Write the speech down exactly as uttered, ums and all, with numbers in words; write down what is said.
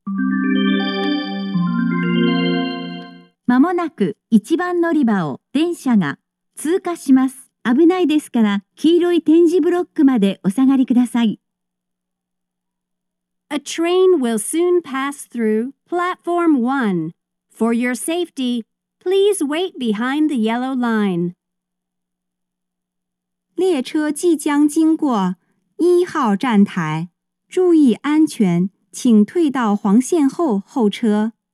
まもなくいちばん乗り場を電車が通過します。危ないですから黄色い点字ブロックまでお下がりください。 A train will soon pass through platform one. For your safety, please wait behind the yellow line. 列车即将经过一号站台，注意安全，请退到黄线后候车。